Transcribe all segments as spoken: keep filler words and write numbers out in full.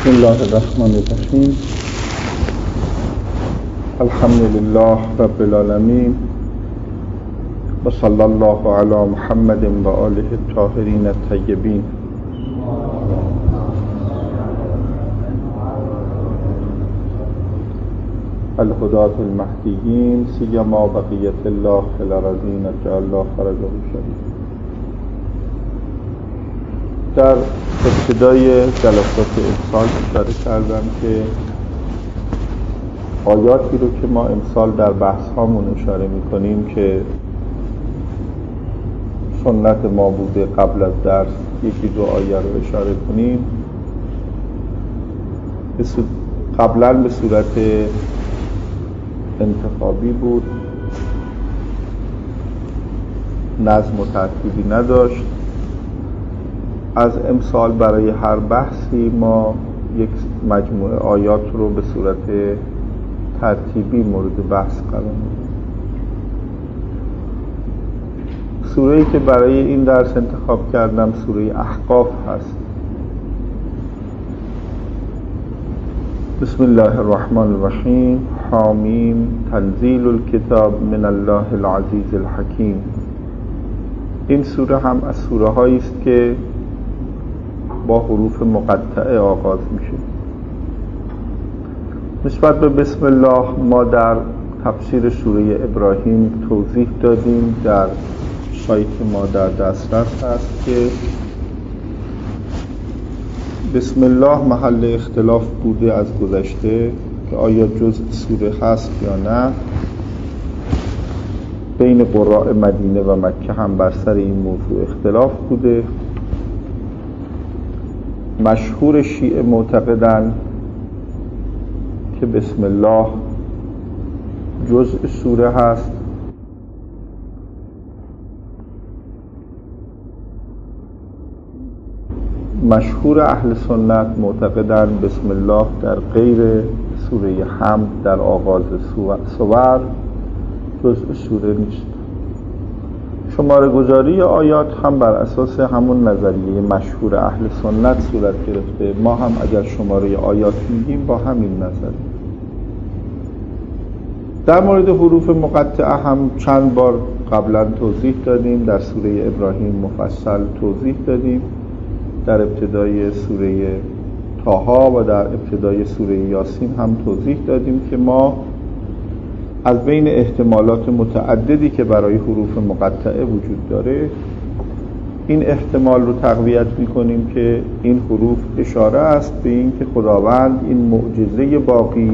بسم الله الرحمن الرحیم. الحمد لله رب العالمین و صلی الله علی محمد و آله الطاهرین الطیبین. الهداة المهدیین سیما بقیت الله فی الارضین اجعل الله فرجه شریف. در ابتدای جلسات امسال اشاره کردم که آیاتی رو که ما امسال در بحث هامون اشاره میکنیم که سنت ما بوده قبل از درس یکی دو آیه رو اشاره کنیم، قبلا به صورت انتخابی بود، نظم و ترتیبی نداشت. از امسال برای هر بحثی ما یک مجموعه آیات رو به صورت ترتیبی مورد بحث قرار میدیم. سوره‌ای که برای این درس انتخاب کردم سوره احقاف هست. بسم الله الرحمن الرحیم. حامیم تنزیل الکتاب من الله العزیز الحکیم. این سوره هم از سوره هایی است که با حروف مقطعه آغاز میشه. نسبت به بسم الله ما در تفسیر سوره ابراهیم توضیح دادیم، در سایت ما در دسترس هست که بسم الله محل اختلاف بوده از گذشته که آیا جزء سوره هست یا نه. بین قراء مدینه و مکه هم بر سر این موضوع اختلاف بوده. مشهور شیعه معتقدند که بسم الله جزء سوره هست، مشهور اهل سنت معتقدند بسم الله در غیر سوره حمد در آغاز سور جزء سوره نیست. شماره گذاری آیات هم بر اساس همون نظریه مشهور اهل سنت صورت گرفته. ما هم اگر شماره آیات میگیم با همین نظریه. در مورد حروف مقطعه هم چند بار قبلا توضیح دادیم، در سوره ابراهیم مفصل توضیح دادیم، در ابتدای سوره طه و در ابتدای سوره یاسین هم توضیح دادیم که ما از بین احتمالات متعددی که برای حروف مقطعه وجود داره این احتمال رو تقویت می‌کنیم که این حروف اشاره است به این که خداوند این معجزه باقی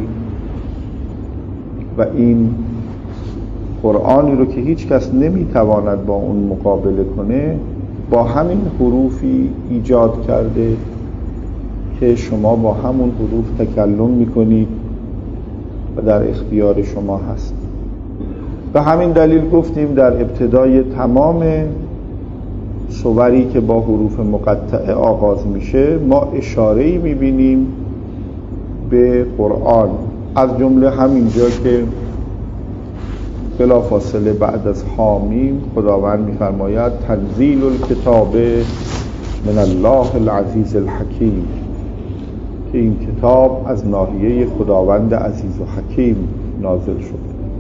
و این قرآنی رو که هیچ کس نمیتواند با اون مقابله کنه با همین حروفی ایجاد کرده که شما با همون حروف تکلم میکنید و در اختیار شما هست. به همین دلیل گفتیم در ابتدای تمام سوری که با حروف مقطعه آغاز میشه ما اشاره‌ای میبینیم به قرآن، از جمله همینجا که بلافاصله بعد از حامیم خداوند میفرماید تنزیل الکتاب من الله العزیز الحکیم، که این کتاب از ناحیه خداوند عزیز و حکیم نازل شد.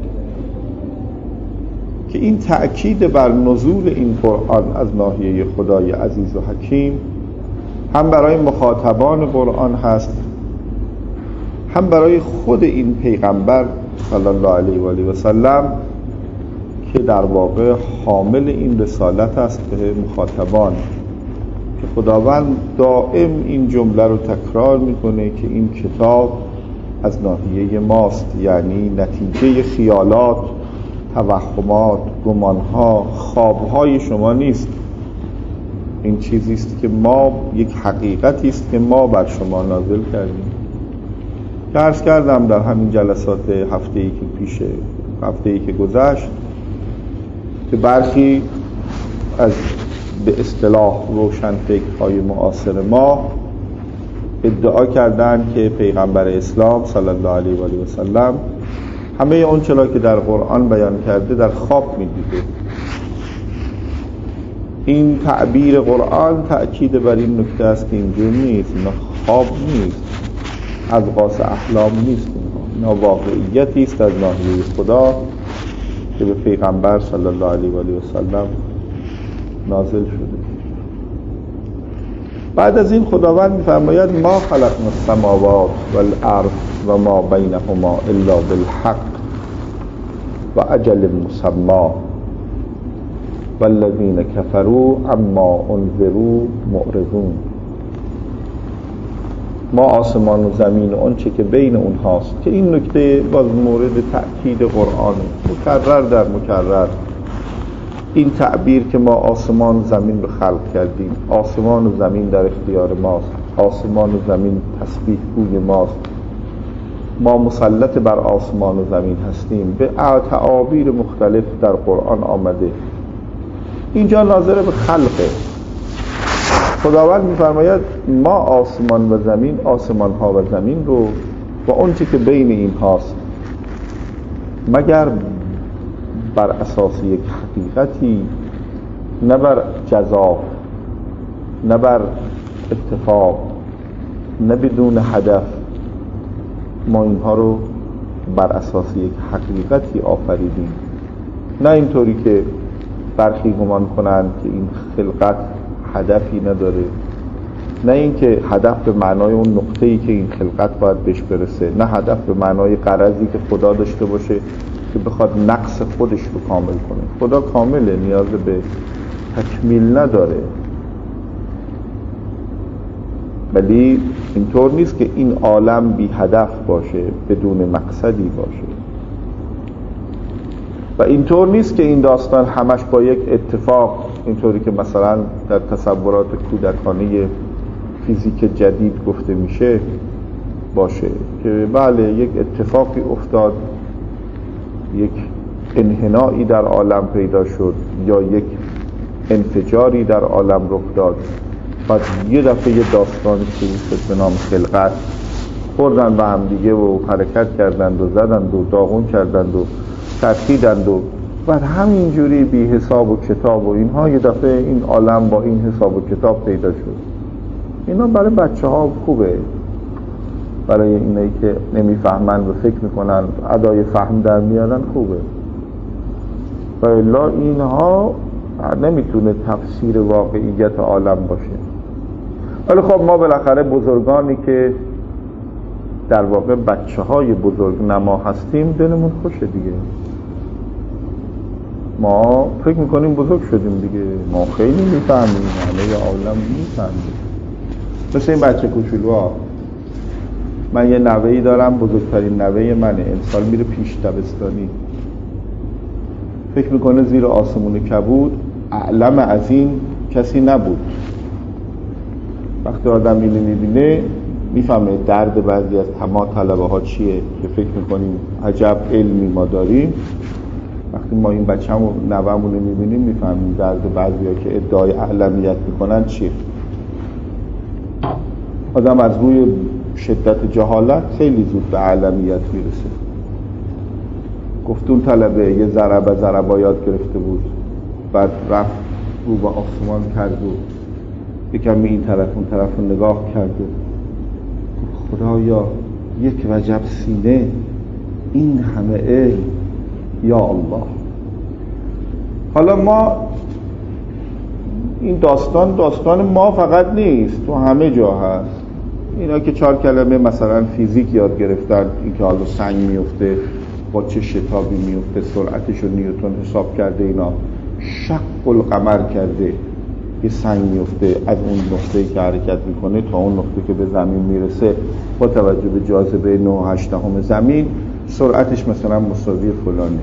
که این تأکید بر نزول این قرآن از ناحیه خدای عزیز و حکیم هم برای مخاطبان قرآن هست، هم برای خود این پیغمبر صلی الله علیه و آله و سلم که در واقع حامل این رسالت است به مخاطبان، که خداوند دائم این جمله رو تکرار میکنه که این کتاب از ناحیه ماست، یعنی نتیجه خیالات، توهمات، گمانها، خوابهای شما نیست. این چیزی است که ما یک حقیقتی است که ما بر شما نازل کردیم. عرض کردم در همین جلسات هفته‌ای که پیشه هفته‌ای که گذشت که برخی از به اصطلاح روشنفکرهای معاصر ما ادعا کردند که پیغمبر اسلام صلی الله علیه و آله و سلم همه اون چرا که در قرآن بیان کرده در خواب می‌دیده. این تعبیر قرآن تأکید بر این نکته است که اینجور نیست، اینا خواب نیست، از قاس احلام نیست، اینا واقعیتی است از ناحیه خدا که به پیغمبر صلی الله علیه و آله و سلم نازل شده. بعد از این خداوند می‌فرماید ما خلقنا السماوات والارض و ما بینهما الا بالحق و اجل مسمى والذین کفروا عما انذروا معرضون. ما آسمان و زمین و آنچه که بین اونهاست، که این نکته باز مورد تأکید قرآن مکرر در مکرر، این تعبیر که ما آسمان و زمین رو خلق کردیم، آسمان و زمین در اختیار ماست، آسمان و زمین تسبیح گوی ماست، ما مسلط بر آسمان و زمین هستیم، به تعابیر مختلف در قرآن آمده. اینجا ناظر به خلقه. خداوند می‌فرماید ما آسمان و زمین، آسمان ها و زمین رو و اون چی که بین این هاست مگر بر اساس یک حقیقتی، نه بر جزا، نه بر اتفاق، نه بدون هدف، ما اینها رو بر اساس یک حقیقتی آفریدیم، نه اینطوری که برخی گمان کنند که این خلقت هدفی نداره، نه اینکه هدف به معنای اون نقطه‌ای که این خلقت باید بهش برسه، نه هدف به معنای غرضی که خدا داشته باشه که بخواد نقص خودش رو کامل کنه. خدا کامله، نیاز به تکمیل نداره، ولی اینطور نیست که این عالم بی هدف باشه، بدون مقصدی باشه، و اینطور نیست که این داستان همش با یک اتفاق، اینطوری که مثلا در تصورات کودکانه فیزیک جدید گفته میشه باشه که بله یک اتفاقی افتاد، یک انحنایی در عالم پیدا شد یا یک انفجاری در عالم رخ داد، بعد یه دفعه یه داستانی شروع شد به نام خلقت، خوردن به هم دیگه و حرکت کردند و زدند و داغون کردند و ترکیدند و بعد همینجوری بی حساب و کتاب و اینها یه دفعه این عالم با این حساب و کتاب پیدا شد. اینا برای بچه ها خوبه، برای اینایی که نمیفهمند و فکر میکنن ادای فهم در میارن خوبه، و الا اینها نمیتونه تفسیر واقعیت عالم باشه. ولی خب ما بالاخره بزرگانی که در واقع بچه های بزرگ نما هستیم دلمون خوشه دیگه، ما فکر میکنیم بزرگ شدیم دیگه، ما خیلی میفهمیم، همه عالم میفهمیم. مثل این بچه کوچولوها، من یه نوهی دارم، بزرگترین نوه منه، امسال میره پیش دبستانی، فکر میکنه زیر آسمون کبود اعلم از این کسی نبود. وقتی آدم اینو میبینه میفهمه درد بعضی از ما طلبه ها چیه که فکر میکنیم عجب علمی ما داریم. وقتی ما این بچه همون نوهمون رو میبینیم میفهمیم درد بعضی ها که ادعای اعلمیت میکنن چیه. آدم از روی شدت جهالت خیلی زود به اعلمیت میرسه. گفتون طلبه یه ضربه ضربه یاد گرفته بود، بعد رفت رو به آسمان کرد و یکم این طرف اون طرف رو نگاه کرد و خدایا یک وجب سینه، این همه علم، یا الله. حالا ما این داستان داستان ما فقط نیست، تو همه جا هست. اینا که چهار کلمه مثلا فیزیک یاد گرفتن، این که حالا سنگ میفته با چه شتابی میفته، سرعتش رو نیوتن حساب کرده، اینا شق القمر کرده، یه سنگ میفته از اون نقطه‌ای که حرکت میکنه تا اون نقطه که به زمین میرسه با توجه به جاذبه نه و هشت دهم زمین سرعتش مثلا مساوی فلانه.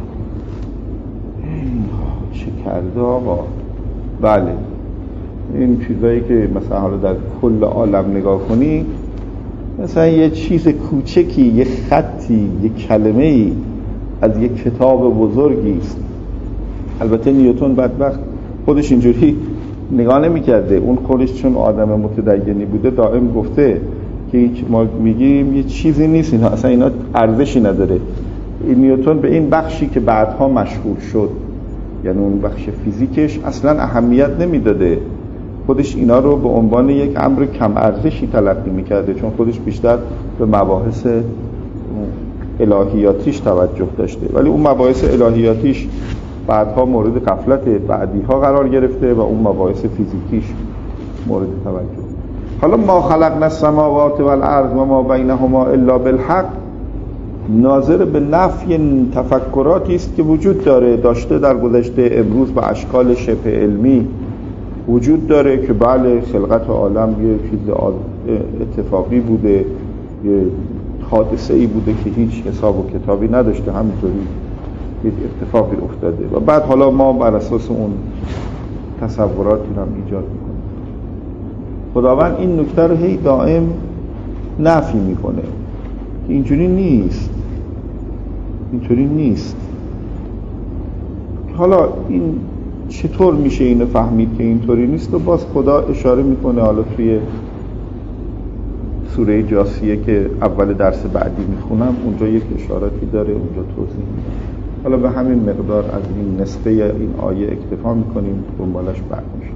چه کرده آقا؟ بله، این چیزایی که مثلا حالا در کل عالم نگاه کنی، مثلا یه چیز کوچکی، یه خطی، یه کلمه‌ای از یک کتاب بزرگی است. البته نیوتن بدبخت خودش اینجوری نگاه نمی‌کرده، اون خودش چون آدم متدینی بوده دائم گفته که هیچ، ما میگیم یه چیزی نیست اینا، اصلا اینا ارزشی نداره. این نیوتن به این بخشی که بعدها مشهور شد یعنی اون بخش فیزیکش اصلا اهمیت نمیداده، خودش اینا رو به عنوان یک امر کم ارزشی تلقی میکرده، چون خودش بیشتر به مباحث الهیاتیش توجه داشته، ولی اون مباحث الهیاتیش بعدها مورد غفلت بعدیها قرار گرفته و اون مباحث فیزیکیش مورد توجه. حالا ما خلقنا السماوات والارض و ما بینهما الا بالحق ناظر به نفی تفکراتی است که وجود داره، داشته در گذشته، امروز به اشکال شبه علمی وجود داره که بله خلقت عالم یه چیز اتفاقی بوده، یه حادثه ای بوده که هیچ حساب و کتابی نداشته، همینطوری یک اتفاقی افتاده و بعد حالا ما بر اساس اون تصوراتی رو هم ایجاد میکنیم. خداوند این نکته رو هی دائم نفی میکنه که اینجوری نیست، اینجوری نیست. حالا این چطور میشه اینو فهمید که اینطوری نیست؟ و باز خدا اشاره میکنه، حالا توی سوره جاثیه که اول درس بعدی میخونم اونجا یک اشاراتی داره، اونجا توضیح میده. حالا به همین مقدار از این نسبه این آیه اکتفا میکنیم، دنبالش بعد میشه.